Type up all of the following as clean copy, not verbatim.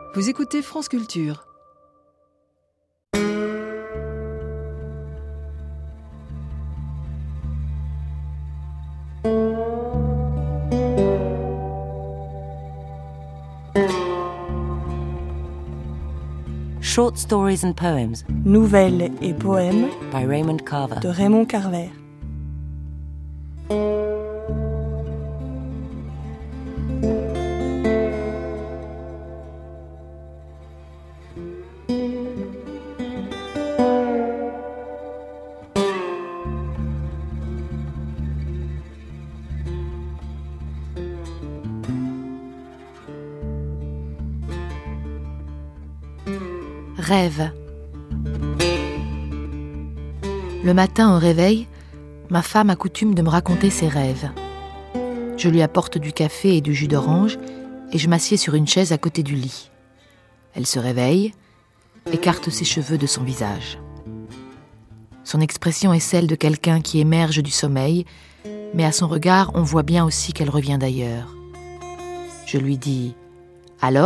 Vous écoutez France Culture. Short Stories and Poems Nouvelles et poèmes by Raymond Carver. de Raymond Carver. Rêve. Le matin au réveil, ma femme a coutume de me raconter ses rêves. Je lui apporte du café et du jus d'orange et je m'assieds sur une chaise à côté du lit. Elle se réveille, écarte ses cheveux de son visage. Son expression est celle de quelqu'un qui émerge du sommeil, mais à son regard, on voit bien aussi qu'elle revient d'ailleurs. Je lui dis « Alors ?»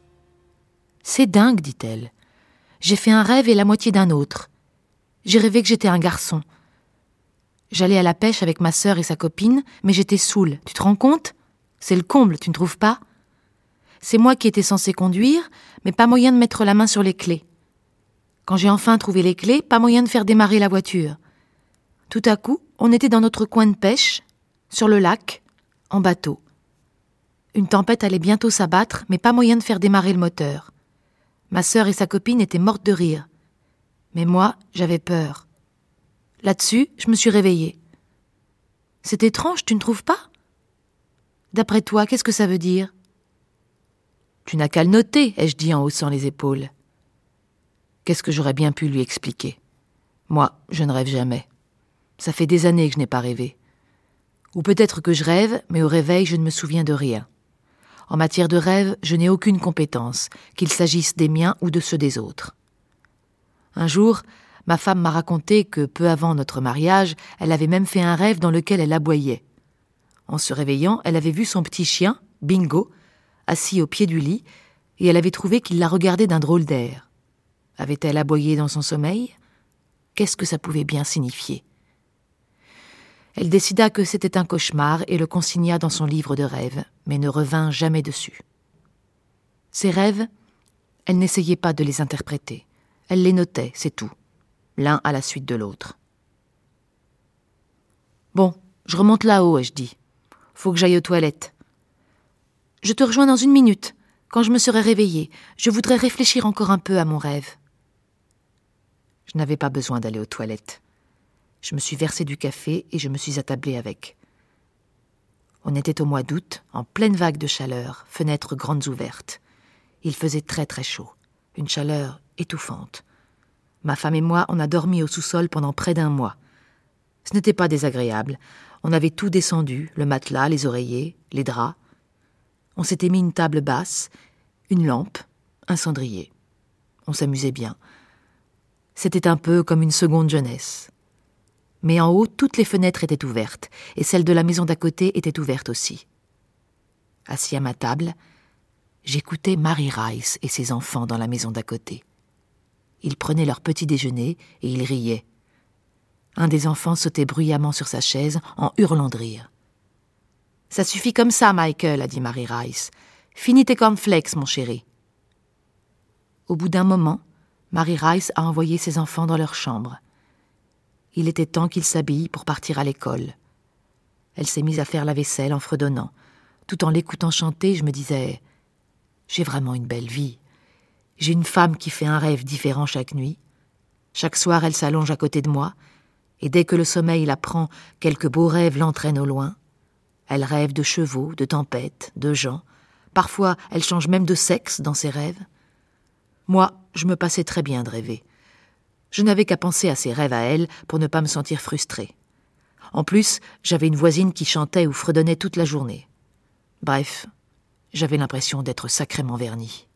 « C'est dingue, dit-elle. J'ai fait un rêve et la moitié d'un autre. J'ai rêvé que j'étais un garçon. J'allais à la pêche avec ma sœur et sa copine, mais j'étais saoule. Tu te rends compte ? C'est le comble, tu ne trouves pas ? C'est moi qui étais censée conduire, mais pas moyen de mettre la main sur les clés. Quand j'ai enfin trouvé les clés, pas moyen de faire démarrer la voiture. Tout à coup, on était dans notre coin de pêche, sur le lac, en bateau. Une tempête allait bientôt s'abattre, mais pas moyen de faire démarrer le moteur. Ma sœur et sa copine étaient mortes de rire. Mais moi, j'avais peur. Là-dessus, je me suis réveillée. C'est étrange, tu ne trouves pas ? D'après toi, qu'est-ce que ça veut dire ? Tu n'as qu'à le noter, ai-je dit en haussant les épaules. Qu'est-ce que j'aurais bien pu lui expliquer ? Moi, je ne rêve jamais. Ça fait des années que je n'ai pas rêvé. Ou peut-être que je rêve, mais au réveil, je ne me souviens de rien. En matière de rêve, je n'ai aucune compétence, qu'il s'agisse des miens ou de ceux des autres. Un jour, ma femme m'a raconté que, peu avant notre mariage, elle avait même fait un rêve dans lequel elle aboyait. En se réveillant, elle avait vu son petit chien, Bingo, assis au pied du lit, et elle avait trouvé qu'il la regardait d'un drôle d'air. Avait-elle aboyé dans son sommeil ? Qu'est-ce que ça pouvait bien signifier ? Elle décida que c'était un cauchemar et le consigna dans son livre de rêves, mais ne revint jamais dessus. Ses rêves, elle n'essayait pas de les interpréter. Elle les notait, c'est tout, l'un à la suite de l'autre. « Bon, je remonte là-haut, ai-je dit. Faut que j'aille aux toilettes. Je te rejoins dans 1 minute. Quand je me serai réveillée, je voudrais réfléchir encore un peu à mon rêve. » Je n'avais pas besoin d'aller aux toilettes. Je me suis versé du café et je me suis attablé avec. On était au mois d'août, en pleine vague de chaleur, fenêtres grandes ouvertes. Il faisait très très chaud, une chaleur étouffante. Ma femme et moi, on a dormi au sous-sol pendant près d'1 mois. Ce n'était pas désagréable. On avait tout descendu, le matelas, les oreillers, les draps. On s'était mis une table basse, une lampe, un cendrier. On s'amusait bien. C'était un peu comme une seconde jeunesse. Mais en haut, toutes les fenêtres étaient ouvertes, et celle de la maison d'à côté était ouverte aussi. Assis à ma table, j'écoutais Mary Rice et ses enfants dans la maison d'à côté. Ils prenaient leur petit déjeuner et ils riaient. Un des enfants sautait bruyamment sur sa chaise en hurlant de rire. « Ça suffit comme ça, Michael, » a dit Mary Rice. « Finis tes cornflakes, mon chéri. » Au bout d'un moment, Mary Rice a envoyé ses enfants dans leur chambre. Il était temps qu'ils s'habillent pour partir à l'école. Elle s'est mise à faire la vaisselle en fredonnant. Tout en l'écoutant chanter, je me disais « J'ai vraiment une belle vie. J'ai une femme qui fait un rêve différent chaque nuit. Chaque soir, elle s'allonge à côté de moi, et dès que le sommeil la prend, quelques beaux rêves l'entraînent au loin. Elle rêve de chevaux, de tempêtes, de gens. Parfois, elle change même de sexe dans ses rêves. Moi, je me passais très bien de rêver. Je n'avais qu'à penser à ses rêves à elle pour ne pas me sentir frustrée. En plus, j'avais une voisine qui chantait ou fredonnait toute la journée. Bref, j'avais l'impression d'être sacrément vernie.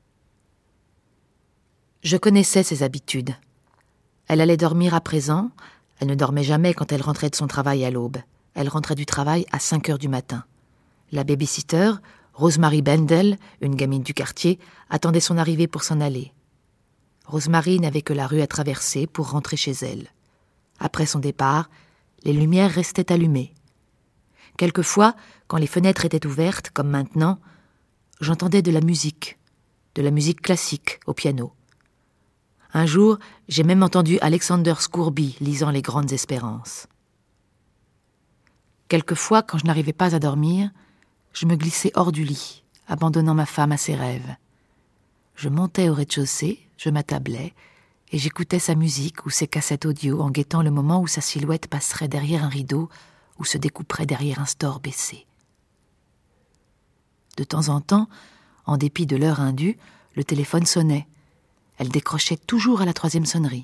Je connaissais ses habitudes. Elle allait dormir à présent. Elle ne dormait jamais quand elle rentrait de son travail à l'aube. Elle rentrait du travail à 5 heures du matin. La baby-sitter, Rosemary Bendel, une gamine du quartier, attendait son arrivée pour s'en aller. Rosemary n'avait que la rue à traverser pour rentrer chez elle. Après son départ, les lumières restaient allumées. Quelquefois, quand les fenêtres étaient ouvertes, comme maintenant, j'entendais de la musique classique au piano. Un jour, j'ai même entendu Alexander Scourby lisant Les Grandes Espérances. Quelquefois, quand je n'arrivais pas à dormir, je me glissais hors du lit, abandonnant ma femme à ses rêves. Je montais au rez-de-chaussée, je m'attablais, et j'écoutais sa musique ou ses cassettes audio en guettant le moment où sa silhouette passerait derrière un rideau ou se découperait derrière un store baissé. De temps en temps, en dépit de l'heure indue, le téléphone sonnait. Elle décrochait toujours à la 3e sonnerie.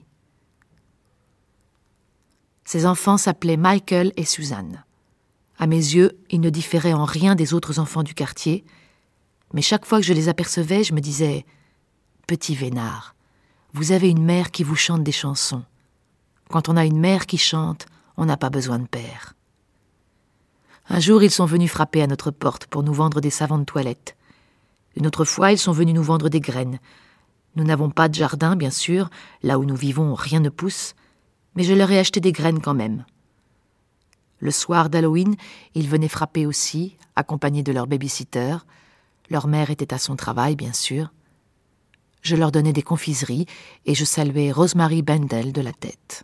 Ses enfants s'appelaient Michael et Suzanne. À mes yeux, ils ne différaient en rien des autres enfants du quartier, mais chaque fois que je les apercevais, je me disais « Petit vénard, vous avez une mère qui vous chante des chansons. Quand on a une mère qui chante, on n'a pas besoin de père. » Un jour, ils sont venus frapper à notre porte pour nous vendre des savons de toilette. Une autre fois, ils sont venus nous vendre des graines. Nous n'avons pas de jardin, bien sûr, là où nous vivons, rien ne pousse, mais je leur ai acheté des graines quand même. Le soir d'Halloween, ils venaient frapper aussi, accompagnés de leur baby-sitter. Leur mère était à son travail, bien sûr. Je leur donnais des confiseries et je saluais Rosemary Bendel de la tête.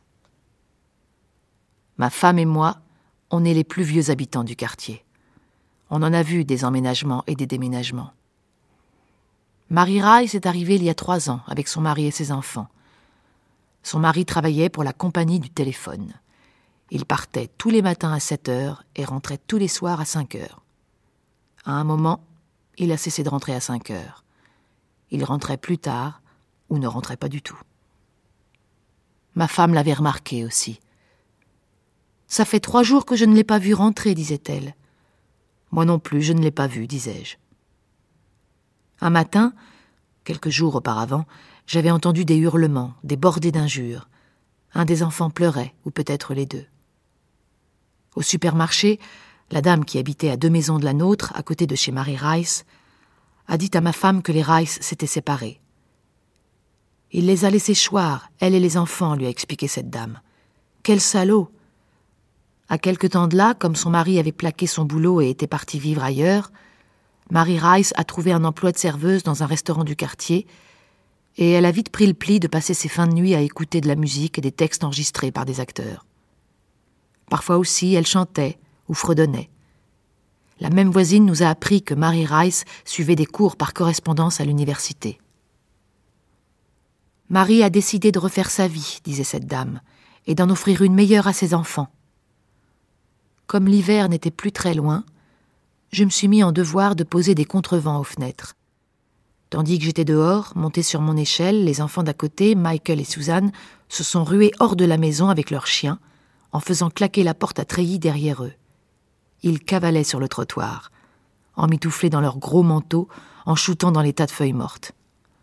Ma femme et moi, on est les plus vieux habitants du quartier. On en a vu des emménagements et des déménagements. Mary Rice est arrivée il y a 3 ans avec son mari et ses enfants. Son mari travaillait pour la compagnie du téléphone. Il partait tous les matins à 7h et rentrait tous les soirs à 5h. À un moment, il a cessé de rentrer à 5h. Il rentrait plus tard ou ne rentrait pas du tout. Ma femme l'avait remarqué aussi. « Ça fait 3 jours que je ne l'ai pas vu rentrer, disait-elle. Moi non plus, je ne l'ai pas vu, disais-je. Un matin, quelques jours auparavant, j'avais entendu des hurlements, des bordées d'injures. Un des enfants pleurait, ou peut-être les deux. Au supermarché, la dame qui habitait à 2 maisons de la nôtre, à côté de chez Mary Rice, a dit à ma femme que les Rice s'étaient séparés. Il les a laissés choir, elle et les enfants, lui a expliqué cette dame. Quel salaud! À quelque temps de là, comme son mari avait plaqué son boulot et était parti vivre ailleurs, Mary Rice a trouvé un emploi de serveuse dans un restaurant du quartier et elle a vite pris le pli de passer ses fins de nuit à écouter de la musique et des textes enregistrés par des acteurs. Parfois aussi, elle chantait ou fredonnait. La même voisine nous a appris que Mary Rice suivait des cours par correspondance à l'université. Marie a décidé de refaire sa vie, disait cette dame, et d'en offrir une meilleure à ses enfants. Comme l'hiver n'était plus très loin, je me suis mis en devoir de poser des contrevents aux fenêtres. Tandis que j'étais dehors, montés sur mon échelle, les enfants d'à côté, Michael et Suzanne, se sont rués hors de la maison avec leurs chiens, en faisant claquer la porte à treillis derrière eux. Ils cavalaient sur le trottoir, emmitouflés dans leurs gros manteaux, en shootant dans les tas de feuilles mortes.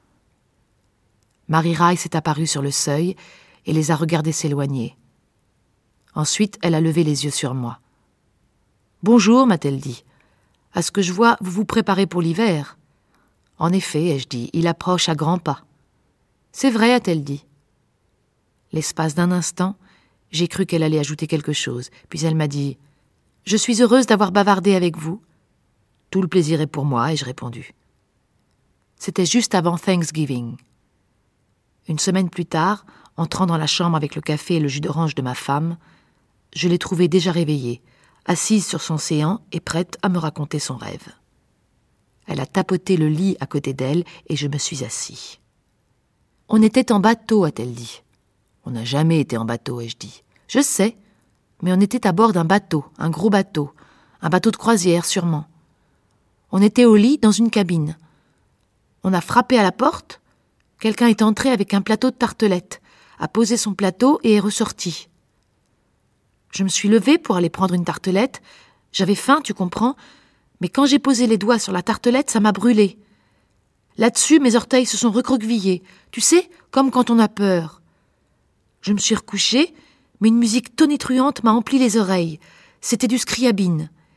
Mary Rice est apparue sur le seuil et les a regardés s'éloigner. Ensuite, elle a levé les yeux sur moi. « Bonjour, m'a-t-elle dit. À ce que je vois, vous vous préparez pour l'hiver. » « En effet, ai-je dit, il approche à grands pas. »« C'est vrai, a-t-elle dit. » L'espace d'un instant, j'ai cru qu'elle allait ajouter quelque chose, puis elle m'a dit « Je suis heureuse d'avoir bavardé avec vous. » « Tout le plaisir est pour moi, ai-je répondu. C'était juste avant Thanksgiving. Une semaine plus tard, entrant dans la chambre avec le café et le jus d'orange de ma femme, je l'ai trouvée déjà réveillée, assise sur son séant et prête à me raconter son rêve. Elle a tapoté le lit à côté d'elle et je me suis assis. « On était en bateau, a-t-elle dit. »« On n'a jamais été en bateau, ai-je dit. »« Je sais, mais on était à bord d'un bateau, un gros bateau, un bateau de croisière sûrement. On était au lit dans une cabine. On a frappé à la porte. Quelqu'un est entré avec un plateau de tartelettes, a posé son plateau et est ressorti. Je me suis levée pour aller prendre une tartelette. J'avais faim, tu comprends, mais quand j'ai posé les doigts sur la tartelette, ça m'a brûlé. Là-dessus, mes orteils se sont recroquevillés, tu sais, comme quand on a peur. Je me suis recouchée, mais une musique tonitruante m'a empli les oreilles. C'était du Scriabine.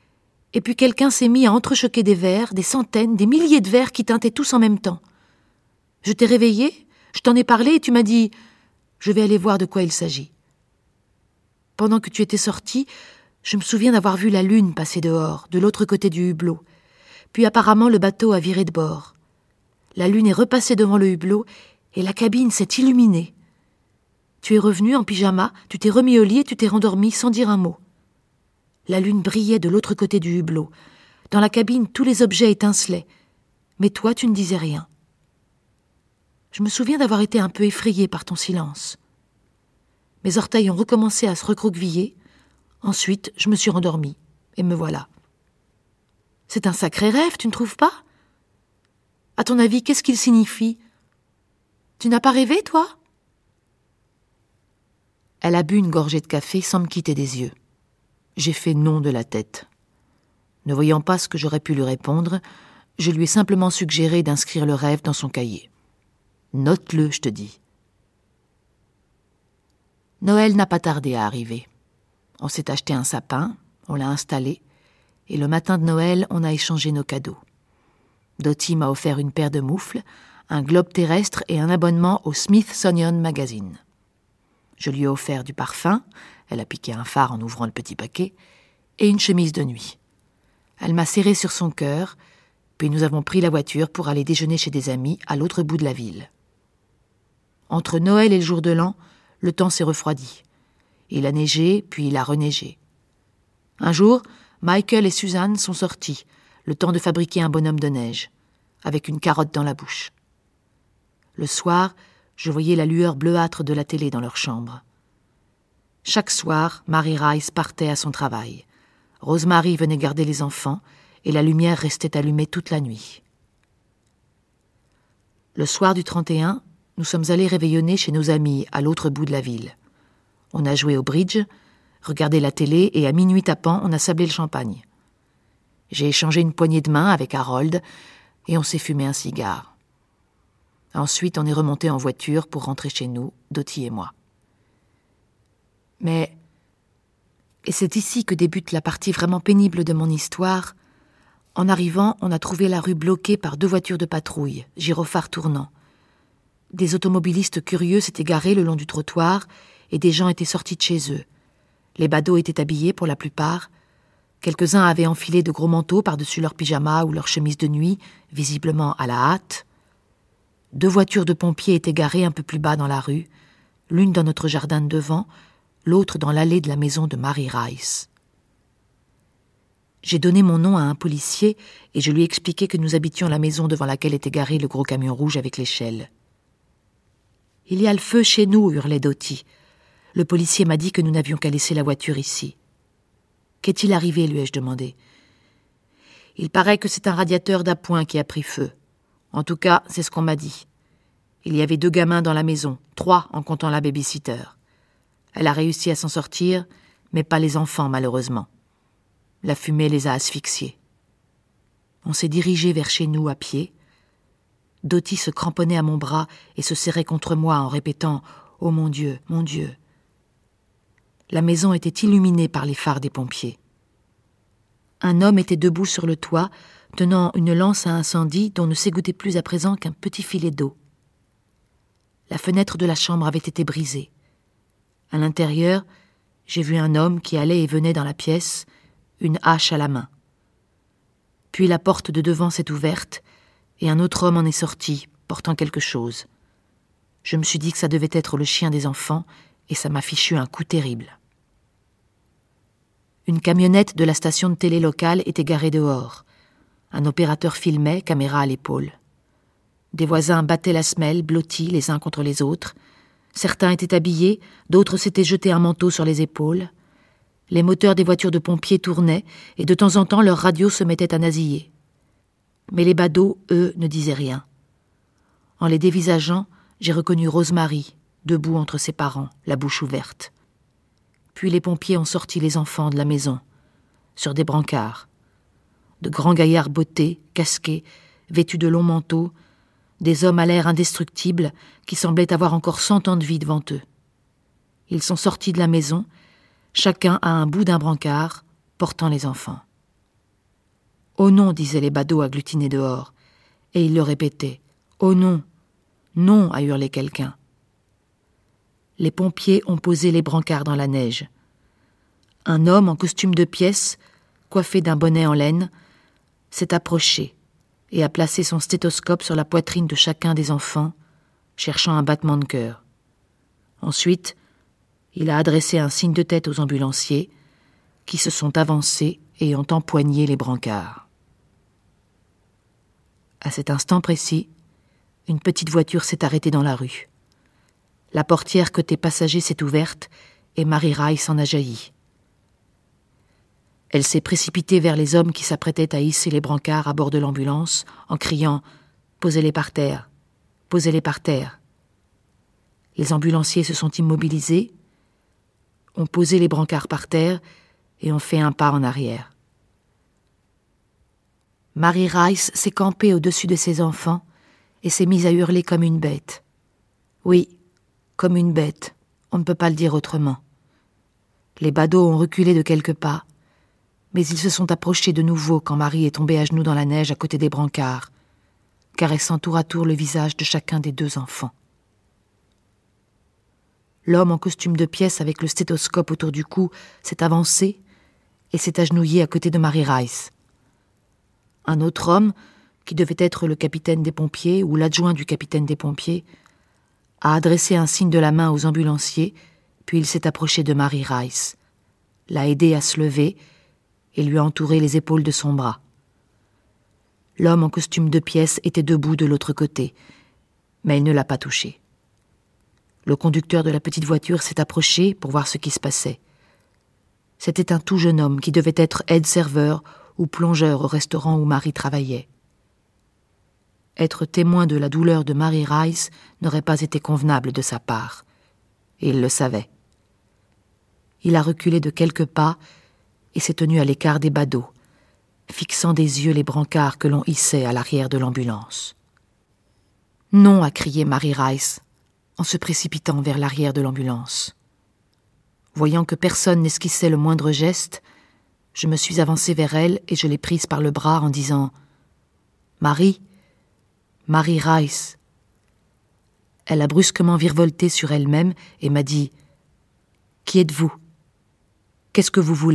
Et puis quelqu'un s'est mis à entrechoquer des verres, des centaines, des milliers de verres qui tintaient tous en même temps. Je t'ai réveillé, je t'en ai parlé et tu m'as dit « Je vais aller voir de quoi il s'agit ». Pendant que tu étais sorti, je me souviens d'avoir vu la lune passer dehors, de l'autre côté du hublot. Puis apparemment le bateau a viré de bord. La lune est repassée devant le hublot et la cabine s'est illuminée. Tu es revenu en pyjama, tu t'es remis au lit et tu t'es rendormi sans dire un mot. La lune brillait de l'autre côté du hublot. Dans la cabine, tous les objets étincelaient. Mais toi, tu ne disais rien. Je me souviens d'avoir été un peu effrayée par ton silence. Mes orteils ont recommencé à se recroqueviller. Ensuite, je me suis rendormie. Et me voilà. C'est un sacré rêve, tu ne trouves pas ? À ton avis, qu'est-ce qu'il signifie ? Tu n'as pas rêvé, toi ? Elle a bu une gorgée de café sans me quitter des yeux. J'ai fait non de la tête. Ne voyant pas ce que j'aurais pu lui répondre, je lui ai simplement suggéré d'inscrire le rêve dans son cahier. Note-le, je te dis. Noël n'a pas tardé à arriver. On s'est acheté un sapin, on l'a installé, et le matin de Noël, on a échangé nos cadeaux. Dottie m'a offert une paire de moufles, un globe terrestre et un abonnement au Smithsonian Magazine. Je lui ai offert du parfum, elle a piqué un phare en ouvrant le petit paquet, et une chemise de nuit. Elle m'a serré sur son cœur, puis nous avons pris la voiture pour aller déjeuner chez des amis à l'autre bout de la ville. Entre Noël et le jour de l'an, le temps s'est refroidi. Il a neigé, puis il a reneigé. Un jour, Michael et Suzanne sont sortis, le temps de fabriquer un bonhomme de neige, avec une carotte dans la bouche. Le soir, je voyais la lueur bleuâtre de la télé dans leur chambre. Chaque soir, Mary Rice partait à son travail. Rosemary venait garder les enfants, et la lumière restait allumée toute la nuit. Le soir du 31, nous sommes allés réveillonner chez nos amis à l'autre bout de la ville. On a joué au bridge, regardé la télé et à minuit tapant, on a sablé le champagne. J'ai échangé une poignée de main avec Harold et on s'est fumé un cigare. Ensuite, on est remonté en voiture pour rentrer chez nous, Dottie et moi. Mais, et c'est ici que débute la partie vraiment pénible de mon histoire, en arrivant, on a trouvé la rue bloquée par 2 voitures de patrouille, gyrophares tournants. Des automobilistes curieux s'étaient garés le long du trottoir et des gens étaient sortis de chez eux. Les badauds étaient habillés pour la plupart. Quelques-uns avaient enfilé de gros manteaux par-dessus leurs pyjamas ou leurs chemises de nuit, visiblement à la hâte. 2 voitures de pompiers étaient garées un peu plus bas dans la rue, l'une dans notre jardin de devant, l'autre dans l'allée de la maison de Mary Rice. J'ai donné mon nom à un policier et je lui ai expliqué que nous habitions la maison devant laquelle était garé le gros camion rouge avec l'échelle. « Il y a le feu chez nous » hurlait Dottie. Le policier m'a dit que nous n'avions qu'à laisser la voiture ici. « Qu'est-il arrivé ?» lui ai-je demandé. « Il paraît que c'est un radiateur d'appoint qui a pris feu. En tout cas, c'est ce qu'on m'a dit. Il y avait 2 gamins dans la maison, 3 en comptant la baby-sitter. Elle a réussi à s'en sortir, mais pas les enfants malheureusement. La fumée les a asphyxiés. » On s'est dirigé vers chez nous à pied. Dottie se cramponnait à mon bras et se serrait contre moi en répétant « Oh mon Dieu, mon Dieu !» La maison était illuminée par les phares des pompiers. Un homme était debout sur le toit, tenant une lance à incendie dont ne s'égouttait plus à présent qu'un petit filet d'eau. La fenêtre de la chambre avait été brisée. À l'intérieur, j'ai vu un homme qui allait et venait dans la pièce, une hache à la main. Puis la porte de devant s'est ouverte et un autre homme en est sorti, portant quelque chose. Je me suis dit que ça devait être le chien des enfants et ça m'a fichu un coup terrible. Une camionnette de la station de télé locale était garée dehors. Un opérateur filmait, caméra à l'épaule. Des voisins battaient la semelle, blottis les uns contre les autres. Certains étaient habillés, d'autres s'étaient jetés un manteau sur les épaules. Les moteurs des voitures de pompiers tournaient et de temps en temps leur radio se mettait à nasiller. Mais les badauds, eux, ne disaient rien. En les dévisageant, j'ai reconnu Rosemary, debout entre ses parents, la bouche ouverte. Puis les pompiers ont sorti les enfants de la maison, sur des brancards. De grands gaillards bottés, casqués, vêtus de longs manteaux, des hommes à l'air indestructible qui semblaient avoir encore 100 ans de vie devant eux. Ils sont sortis de la maison, chacun à un bout d'un brancard, portant les enfants. « Oh non !» disaient les badauds agglutinés dehors. Et ils le répétaient. « Oh non ! Non !» a hurlé quelqu'un. Les pompiers ont posé les brancards dans la neige. Un homme en costume de pièce, coiffé d'un bonnet en laine, s'est approché et a placé son stéthoscope sur la poitrine de chacun des enfants, cherchant un battement de cœur. Ensuite, il a adressé un signe de tête aux ambulanciers, qui se sont avancés et ont empoigné les brancards. À cet instant précis, une petite voiture s'est arrêtée dans la rue. La portière côté passager s'est ouverte et Mary Rice en a jailli. Elle s'est précipitée vers les hommes qui s'apprêtaient à hisser les brancards à bord de l'ambulance en criant « Posez-les par terre, posez-les par terre ». Les ambulanciers se sont immobilisés, ont posé les brancards par terre et ont fait un pas en arrière. Mary Rice s'est campée au-dessus de ses enfants et s'est mise à hurler comme une bête. Oui, comme une bête, on ne peut pas le dire autrement. Les badauds ont reculé de quelques pas, mais ils se sont approchés de nouveau quand Marie est tombée à genoux dans la neige à côté des brancards, caressant tour à tour le visage de chacun des deux enfants. L'homme en costume de pièce avec le stéthoscope autour du cou s'est avancé et s'est agenouillé à côté de Mary Rice. Un autre homme, qui devait être le capitaine des pompiers ou l'adjoint du capitaine des pompiers, a adressé un signe de la main aux ambulanciers, puis il s'est approché de Mary Rice, l'a aidée à se lever et lui a entouré les épaules de son bras. L'homme en costume de pièce était debout de l'autre côté, mais il ne l'a pas touché. Le conducteur de la petite voiture s'est approché pour voir ce qui se passait. C'était un tout jeune homme qui devait être aide-serveur ou plongeur au restaurant où Marie travaillait. Être témoin de la douleur de Mary Rice n'aurait pas été convenable de sa part, et il le savait. Il a reculé de quelques pas et s'est tenu à l'écart des badauds, fixant des yeux les brancards que l'on hissait à l'arrière de l'ambulance. « Non !» a crié Mary Rice, en se précipitant vers l'arrière de l'ambulance. Voyant que personne n'esquissait le moindre geste, je me suis avancée vers elle et je l'ai prise par le bras en disant « Marie, Mary Rice !» Elle a brusquement virevolté sur elle-même et m'a dit « Qui êtes-vous ? Qu'est-ce que vous voulez ?»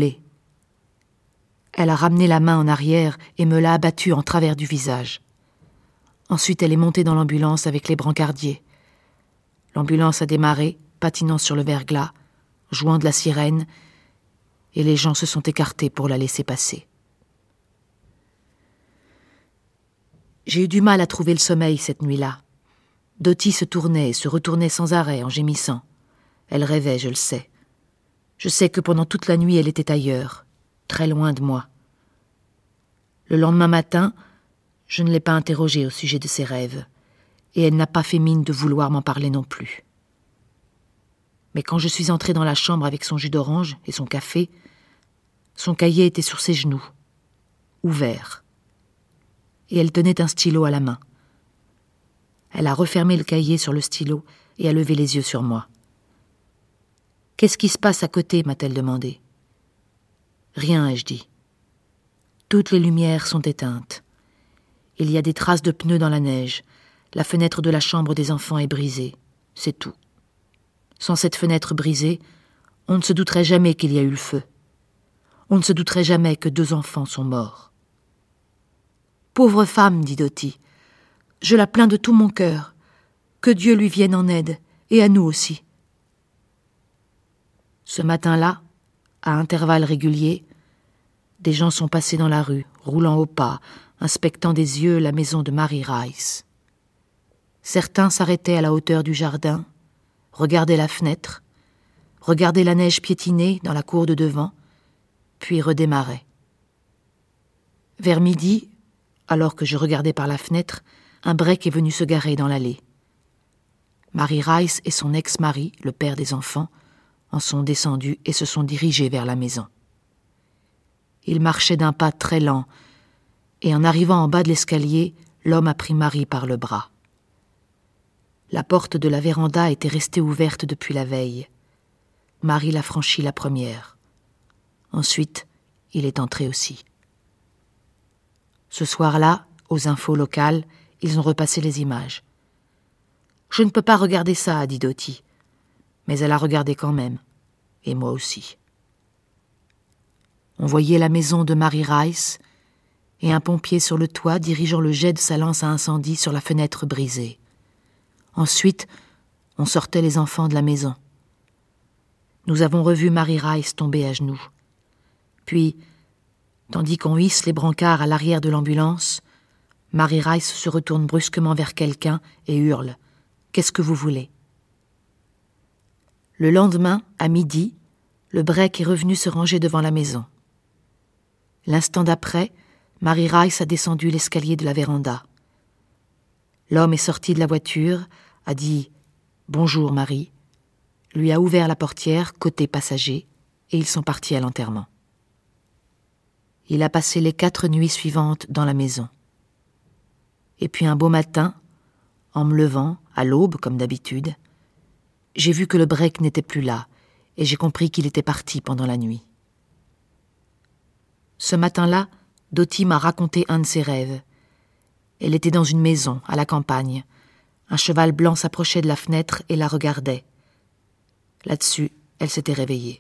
Elle a ramené la main en arrière et me l'a abattue en travers du visage. Ensuite, elle est montée dans l'ambulance avec les brancardiers. L'ambulance a démarré, patinant sur le verglas, jouant de la sirène, et les gens se sont écartés pour la laisser passer. J'ai eu du mal à trouver le sommeil cette nuit-là. Dottie se tournait et se retournait sans arrêt en gémissant. Elle rêvait, je le sais. Je sais que pendant toute la nuit, elle était ailleurs, très loin de moi. Le lendemain matin, je ne l'ai pas interrogée au sujet de ses rêves, et elle n'a pas fait mine de vouloir m'en parler non plus. Mais quand je suis entrée dans la chambre avec son jus d'orange et son café, son cahier était sur ses genoux, ouvert, et elle tenait un stylo à la main. Elle a refermé le cahier sur le stylo et a levé les yeux sur moi. « Qu'est-ce qui se passe à côté ?» m'a-t-elle demandé. « Rien, ai-je dit. Toutes les lumières sont éteintes. Il y a des traces de pneus dans la neige. La fenêtre de la chambre des enfants est brisée. C'est tout. Sans cette fenêtre brisée, on ne se douterait jamais qu'il y a eu le feu. On ne se douterait jamais que 2 enfants sont morts. »« Pauvre femme, dit Dottie, je la plains de tout mon cœur. Que Dieu lui vienne en aide, et à nous aussi. » Ce matin-là, à intervalles réguliers, des gens sont passés dans la rue, roulant au pas, inspectant des yeux la maison de Mary Rice. Certains s'arrêtaient à la hauteur du jardin, regardaient la fenêtre, regardaient la neige piétiner dans la cour de devant, puis redémarraient. Vers midi, alors que je regardais par la fenêtre, un break est venu se garer dans l'allée. Mary Rice et son ex-mari, le père des enfants, en sont descendus et se sont dirigés vers la maison. Ils marchaient d'un pas très lent, et en arrivant en bas de l'escalier, l'homme a pris Marie par le bras. La porte de la véranda était restée ouverte depuis la veille. Marie l'a franchie la première. Ensuite, il est entré aussi. Ce soir-là, aux infos locales, ils ont repassé les images. « Je ne peux pas regarder ça », a dit Dottie. Mais elle a regardé quand même. Et moi aussi. On voyait la maison de Mary Rice et un pompier sur le toit dirigeant le jet de sa lance à incendie sur la fenêtre brisée. Ensuite, on sortait les enfants de la maison. Nous avons revu Mary Rice tomber à genoux. Puis, tandis qu'on hisse les brancards à l'arrière de l'ambulance, Mary Rice se retourne brusquement vers quelqu'un et hurle « Qu'est-ce que vous voulez ?» Le lendemain, à midi, le break est revenu se ranger devant la maison. L'instant d'après, Mary Rice a descendu l'escalier de la véranda. L'homme est sorti de la voiture, a dit « Bonjour Marie », lui a ouvert la portière côté passager et ils sont partis à l'enterrement. Il a passé les 4 nuits suivantes dans la maison. Et puis un beau matin, en me levant, à l'aube comme d'habitude, j'ai vu que le break n'était plus là et j'ai compris qu'il était parti pendant la nuit. Ce matin-là, Dottie m'a raconté un de ses rêves. Elle était dans une maison, à la campagne. Un cheval blanc s'approchait de la fenêtre et la regardait. Là-dessus, elle s'était réveillée.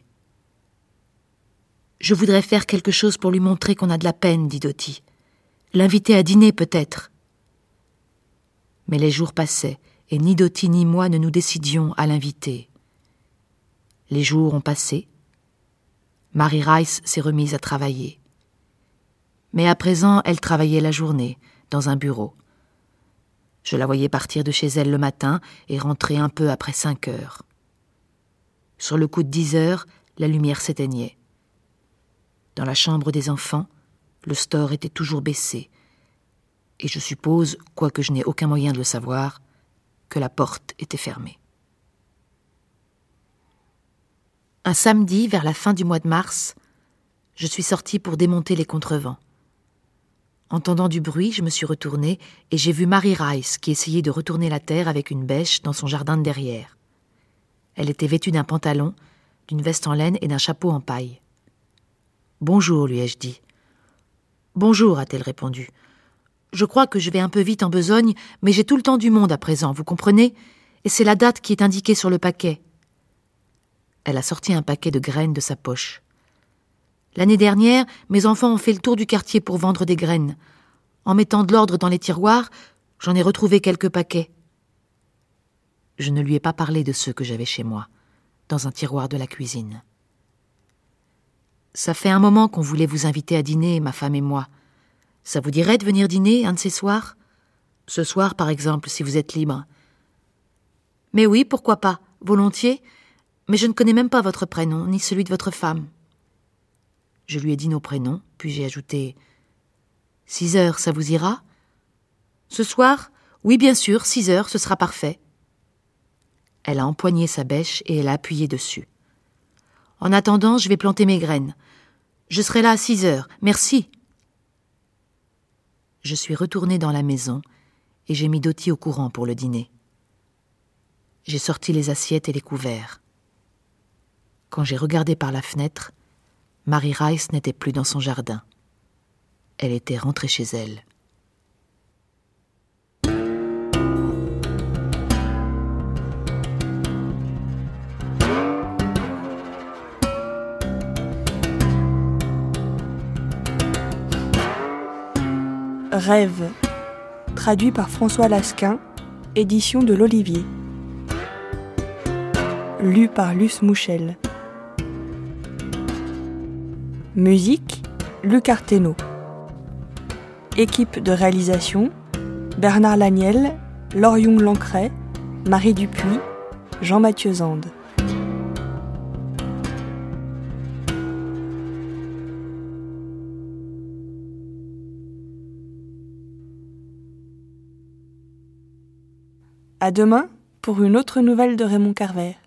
« Je voudrais faire quelque chose pour lui montrer qu'on a de la peine, dit Dottie. L'inviter à dîner, peut-être. » Mais les jours passaient, et ni Dottie ni moi ne nous décidions à l'inviter. Les jours ont passé. Mary Rice s'est remise à travailler. Mais à présent, elle travaillait la journée, dans un bureau. Je la voyais partir de chez elle le matin et rentrer un peu après 5 heures. Sur le coup de 10 heures, la lumière s'éteignait. Dans la chambre des enfants, le store était toujours baissé. Et je suppose, quoique je n'ai aucun moyen de le savoir, que la porte était fermée. Un samedi, vers la fin du mois de mars, je suis sortie pour démonter les contrevents. Entendant du bruit, je me suis retournée et j'ai vu Mary Rice qui essayait de retourner la terre avec une bêche dans son jardin de derrière. Elle était vêtue d'un pantalon, d'une veste en laine et d'un chapeau en paille. « Bonjour », lui ai-je dit. « Bonjour », a-t-elle répondu. « Je crois que je vais un peu vite en besogne, mais j'ai tout le temps du monde à présent, vous comprenez ? Et c'est la date qui est indiquée sur le paquet. » Elle a sorti un paquet de graines de sa poche. « L'année dernière, mes enfants ont fait le tour du quartier pour vendre des graines. En mettant de l'ordre dans les tiroirs, j'en ai retrouvé quelques paquets. » Je ne lui ai pas parlé de ceux que j'avais chez moi, dans un tiroir de la cuisine. « Ça fait un moment qu'on voulait vous inviter à dîner, ma femme et moi. Ça vous dirait de venir dîner un de ces soirs ? Ce soir, par exemple, si vous êtes libre. »« Mais oui, pourquoi pas, volontiers, mais je ne connais même pas votre prénom, ni celui de votre femme. » Je lui ai dit nos prénoms, puis j'ai ajouté « 6 heures, ça vous ira ? » ?»« Ce soir ? Oui, bien sûr, 6 heures, ce sera parfait. » Elle a empoigné sa bêche et elle a appuyé dessus. « En attendant, je vais planter mes graines. Je serai là à 6 heures, merci. » Je suis retournée dans la maison et j'ai mis Dottie au courant pour le dîner. J'ai sorti les assiettes et les couverts. Quand j'ai regardé par la fenêtre, Mary Rice n'était plus dans son jardin. Elle était rentrée chez elle. Rêve, traduit par François Lasquin, édition de l'Olivier. Lu par Luce Mouchel. Musique, Luc Arteno. Équipe de réalisation, Bernard Laniel, Laurion Lancret, Marie Dupuis, Jean-Mathieu Zande. À demain pour une autre nouvelle de Raymond Carver.